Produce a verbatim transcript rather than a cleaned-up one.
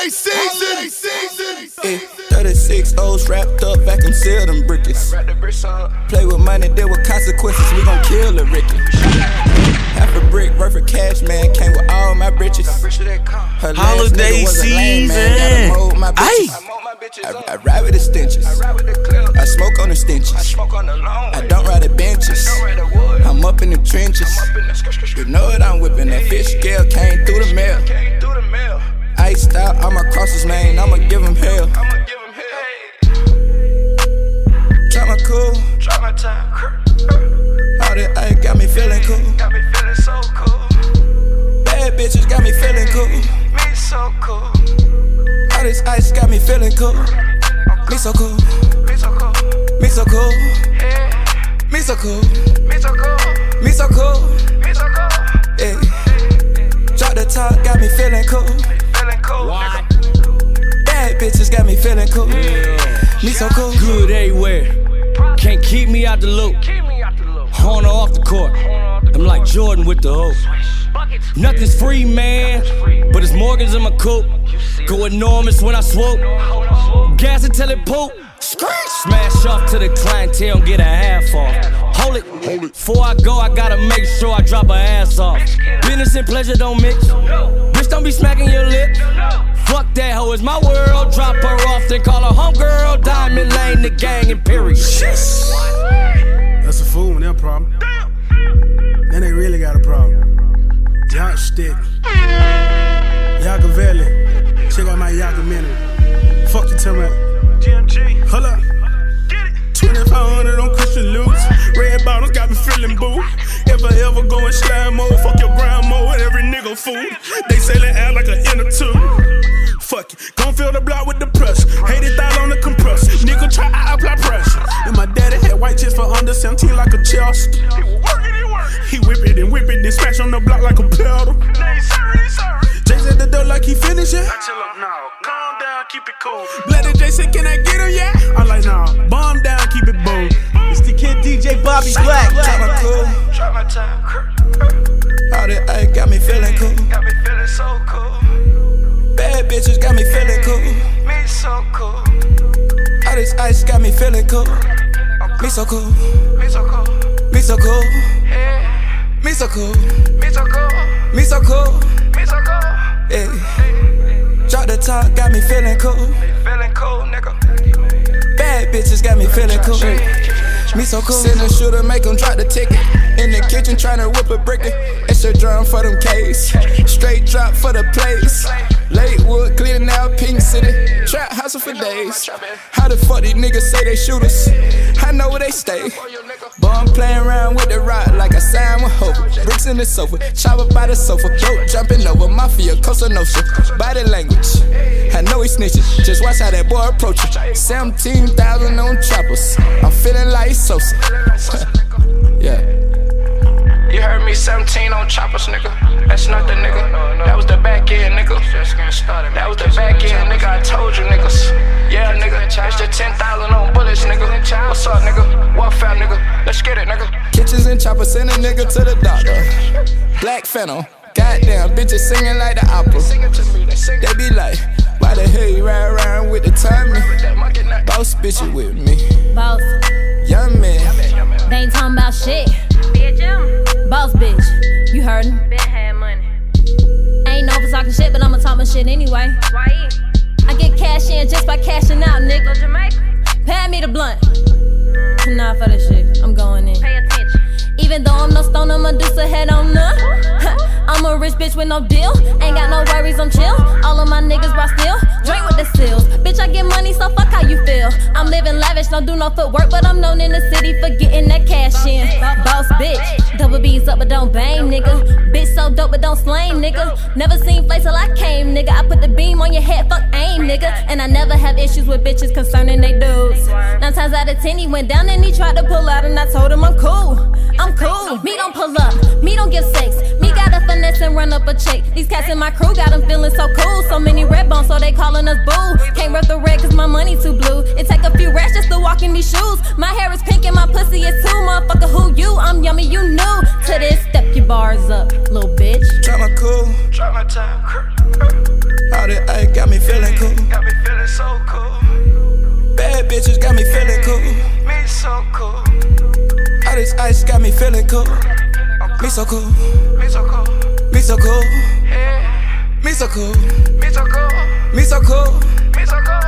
season. season. Yeah, thirty-six O's wrapped up, vacuum sealed them brickies. Play with money, deal with consequences, we gon' kill the Ricky. Half a brick worth of cash, man, came with all my britches. Her holiday season. Ay. I, I ride with the stenches. I smoke on the stenches. I don't ride the benches. I'm up in the trenches. You know what I'm whipping. That fish scale came through the mail. Iced out, I'ma cross his lane. I'ma give him hell. Drop my cool. Drop my time. All that ice got me feeling cool. Got me feeling so cool. Bad bitches got me feeling cool. Me so cool. All this ice got me feeling cool. Me so cool. Me so cool. Me so cool. Yeah. Me so cool. Me so cool. Me so cool. Me so cool. Yeah. Drop the top, got me feeling cool. Feeling cool. What? Bad bitches got me feeling cool. Yeah. Me so cool. Good everywhere. Can't keep me out the loop. Keep me out the loop. On or off the court. I'm like Jordan with the hoop. Nothing's free, man, but it's Morgans in my coupe. Go enormous when I swoop. Gas until it poop. Smash off to the clientele and get a half off. Hold it. Before I go, I gotta make sure I drop her ass off. Business and pleasure don't mix. Bitch, don't be smacking your lip. Fuck that hoe, it's my world. Drop her off, then call her homegirl. Diamond Lane, the gang, and period. That's a fool with their problem. Then they really got a problem. Yacht stick. Yakavelli. Check out my Yakaminute. Fuck you, tell me. G M G. Hold up. Get it. twenty-five hundred on Christian Lutz. Red bottles got me feeling boo. If I ever go in slime mode, fuck your grandma and every nigga fool. They sellin' out like an inner tube. Fuck it, gon' fill the block with the pressure. Hate it out on the compressor. Nigga try I apply pressure. And my daddy had white chest for under seventeen like a chest. He working, he working. He whip it and whip it, then smash on the block like a pedal. Nay, sorry, sorry. Jay's at the door like he finished it. I tell him now, calm down, keep it cool. Bloody Jay said, can I get him yet? I'm like, nah, bomb down, keep it bold. It's the kid D J Bobby Black. Drop my cool. Drop my time. All that ice got me feeling cool. Got me feeling so cool. Bad bitches got me feeling cool. Me so cool. All this ice got me feeling cool. Me so cool. Me so cool. Me so cool. Yeah. Me so cool. Me so cool. Me so cool. Me so cool. Yeah. Drop the top, got me feeling cool. Feeling cool, nigga. Bad bitches got me feeling cool. Me so cool. Send a shooter, make him drop the ticket. In the kitchen tryna whip a bricky. Extra drum for them K's. Straight drop for the place. Lakewood, cleaning out Pink City. Trap house for days. How the fuck these niggas say they shooters? I know where they stay. Bum playing around with the rock like a sign with hope. Bricks in the sofa, chopper by the sofa. Throat jumping over, mafia, Costa Nostra. Body language, I know he snitching. Just watch how that boy approach it. seventeen thousand on choppers. I'm feeling like Sosa. Yeah. You heard me, seventeen on choppers, nigga. That's nothing, nigga. That was the back end, nigga. That was the back end, nigga. I told you, niggas. Yeah, nigga. That's the ten thousand on bullets, nigga. What's up, nigga? What fam, nigga? Let's get it, nigga. Kitchens and choppers, send a nigga to the doctor. Black Phantom. Goddamn, bitches singing like the opera. They be like, why the hell you ride around with the Tommy? Boss bitches with me. Boss. Young man. They ain't talking about shit. Boss bitch, you heard him. Been had money. Ain't known for talking shit, but I'ma talk my shit anyway. Why? I get cash in just by cashing out, nigga. Go Jamaica. Pay me the blunt. Nah, for this shit, I'm going in. Pay attention. Even though I'm no stoner, Medusa head on none. I'm a rich bitch with no deal. Ain't got no worries, I'm chill. All of my niggas brought still. Drink with the seals. Bitch, I get money, so fuck how you feel. I'm living lavish, don't do no footwork, but I'm known in the city for getting that cash in. Boss bitch, double B's up, but don't bang, nigga. Bitch so dope, but don't slang, nigga. Never seen face till I came, nigga. I put the beam on your head, fuck aim, nigga. And I never have issues with bitches concerning they dudes. Nine times out of ten, he went down and he tried to pull out, and I told him I'm cool. I'm cool. Me don't pull up, me don't give sex. Me got a finesse and run up a check. These cats in my crew got them feeling so cool. So many red bones, so they calling us boo. Can't rep the red cause my money too blue. It take a few rats just to walk in these shoes. My hair is pink and my pussy is too. Motherfucker, who you? I'm yummy, you new to this. Step your bars up, little bitch. Drop my cool. Drop my time. All that ice got me feeling cool. Got me feeling so cool. Bad bitches got me feeling cool. Me so cool. All this ice got me feeling cool. Me so cool. Me so cool. Me so cool. Yeah. Me so cool. Me so cool. Me so cool. Me so cool.